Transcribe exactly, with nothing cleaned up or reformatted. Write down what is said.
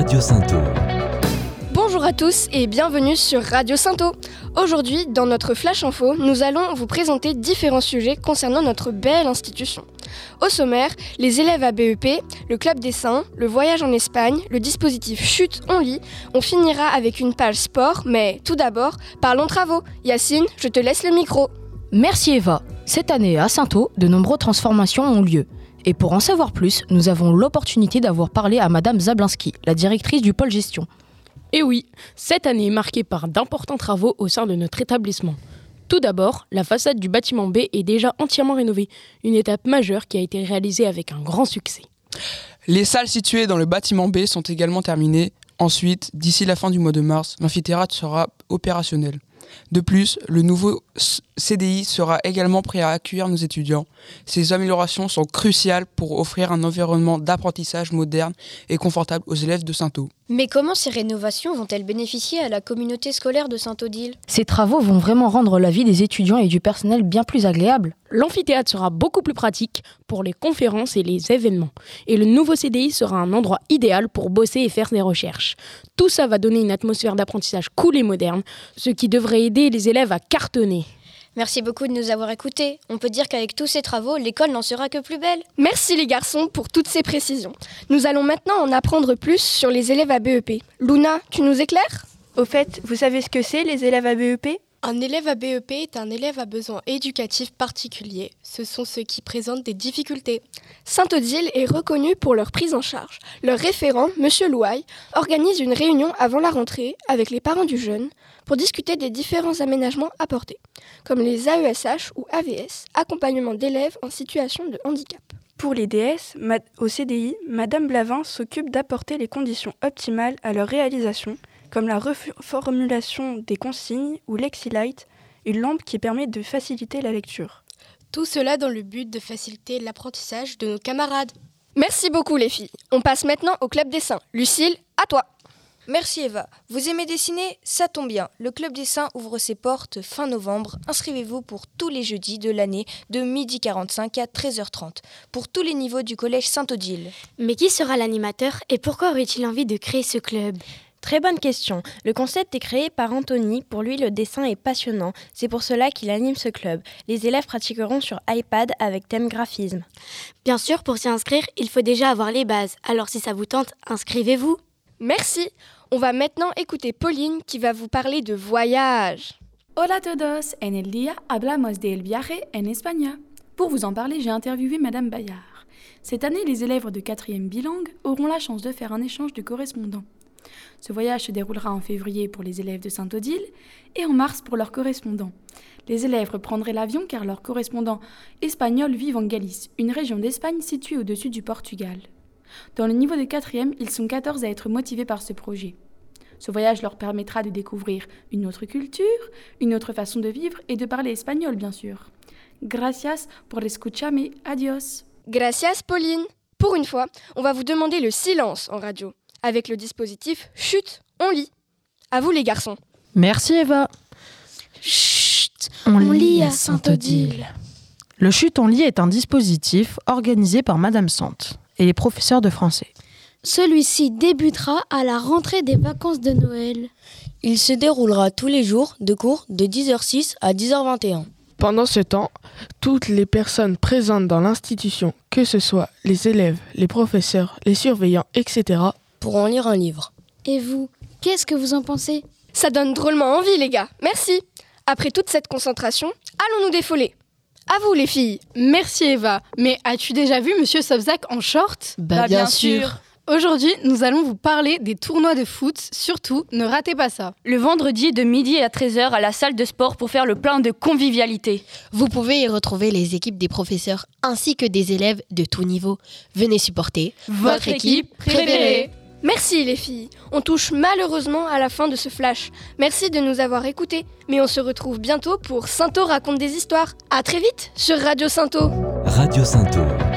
Radio Sainto. Bonjour à tous et bienvenue sur Radio Sainto. Aujourd'hui, dans notre Flash Info, nous allons vous présenter différents sujets concernant notre belle institution. Au sommaire, les élèves à B E P, le club des Saints, le voyage en Espagne, le dispositif Chut, on lit. On finira avec une page sport, mais tout d'abord, parlons travaux. Yacine, je te laisse le micro. Merci Eva. Cette année à Sainto, de nombreuses transformations ont lieu. Et pour en savoir plus, nous avons l'opportunité d'avoir parlé à Madame Zablinski, la directrice du pôle gestion. Et oui, cette année est marquée par d'importants travaux au sein de notre établissement. Tout d'abord, la façade du bâtiment B est déjà entièrement rénovée, une étape majeure qui a été réalisée avec un grand succès. Les salles situées dans le bâtiment B sont également terminées. Ensuite, d'ici la fin du mois de mars, l'amphithéâtre sera opérationnel. De plus, le nouveau C D I sera également prêt à accueillir nos étudiants. Ces améliorations sont cruciales pour offrir un environnement d'apprentissage moderne et confortable aux élèves de Sainto. Mais comment ces rénovations vont-elles bénéficier à la communauté scolaire de Saint-Odile ? Ces travaux vont vraiment rendre la vie des étudiants et du personnel bien plus agréable. L'amphithéâtre sera beaucoup plus pratique pour les conférences et les événements. Et le nouveau C D I sera un endroit idéal pour bosser et faire des recherches. Tout ça va donner une atmosphère d'apprentissage cool et moderne, ce qui devrait aider les élèves à cartonner. Merci beaucoup de nous avoir écoutés. On peut dire qu'avec tous ces travaux, l'école n'en sera que plus belle. Merci les garçons pour toutes ces précisions. Nous allons maintenant en apprendre plus sur les élèves à B E P. Luna, tu nous éclaires ? Au fait, vous savez ce que c'est les élèves à B E P ? Un élève à B E P est un élève à besoins éducatifs particuliers. Ce sont ceux qui présentent des difficultés. Saint-Odile est reconnue pour leur prise en charge. Leur référent, Monsieur Louaille, organise une réunion avant la rentrée avec les parents du jeune pour discuter des différents aménagements apportés, comme les A E S H ou A V S, accompagnement d'élèves en situation de handicap. Pour les D S, au C D I, Madame Blavin s'occupe d'apporter les conditions optimales à leur réalisation, comme la reformulation des consignes ou l'Exilight, une lampe qui permet de faciliter la lecture. Tout cela dans le but de faciliter l'apprentissage de nos camarades. Merci beaucoup les filles. On passe maintenant au Club des Saints. Lucille, à toi. Merci Eva. Vous aimez dessiner ? Ça tombe bien. Le Club des Saints ouvre ses portes fin novembre. Inscrivez-vous pour tous les jeudis de l'année de midi quarante-cinq à treize heures trente pour tous les niveaux du collège Saint-Odile. Mais qui sera l'animateur et pourquoi aurait-il envie de créer ce club ? Très bonne question. Le concept est créé par Anthony. Pour lui, le dessin est passionnant. C'est pour cela qu'il anime ce club. Les élèves pratiqueront sur iPad avec thème graphisme. Bien sûr, pour s'y inscrire, il faut déjà avoir les bases. Alors si ça vous tente, inscrivez-vous. Merci. On va maintenant écouter Pauline qui va vous parler de voyage. Hola a todos. En el día hablamos del viaje en España. Pour vous en parler, j'ai interviewé Madame Bayard. Cette année, les élèves de quatrième bilingue auront la chance de faire un échange de correspondants. Ce voyage se déroulera en février pour les élèves de Saint-Odile et en mars pour leurs correspondants. Les élèves reprendraient l'avion car leurs correspondants espagnols vivent en Galice, une région d'Espagne située au-dessus du Portugal. Dans le niveau de quatrième, ils sont quatorze à être motivés par ce projet. Ce voyage leur permettra de découvrir une autre culture, une autre façon de vivre et de parler espagnol bien sûr. Gracias por escucharme, adios. Gracias Pauline. Pour une fois, on va vous demander le silence en radio. Avec le dispositif Chut, on lit. À vous les garçons. Merci Eva. Chut, on, on lit lit à à Saint-Odile. Saint-Odile. Le Chut, on lit est un dispositif organisé par Madame Sante et les professeurs de français. Celui-ci débutera à la rentrée des vacances de Noël. Il se déroulera tous les jours de cours de dix heures six à dix heures vingt et un. Pendant ce temps, toutes les personnes présentes dans l'institution, que ce soit les élèves, les professeurs, les surveillants, et cetera, pourront lire un livre. Et vous, qu'est-ce que vous en pensez ? Ça donne drôlement envie les gars, merci. Après toute cette concentration, allons nous défoler. À vous les filles. Merci Eva, mais as-tu déjà vu Monsieur Sobzak en short ? Bah, bah bien, bien sûr. sûr. Aujourd'hui, nous allons vous parler des tournois de foot. Surtout, ne ratez pas ça. Le vendredi de midi à treize heures à la salle de sport pour faire le plein de convivialité. Vous pouvez y retrouver les équipes des professeurs ainsi que des élèves de tout niveau. Venez supporter votre, votre équipe préférée. Merci les filles. On touche malheureusement à la fin de ce flash. Merci de nous avoir écoutés. Mais on se retrouve bientôt pour Sainto raconte des histoires. À très vite sur Radio Sainto. Radio Sainto.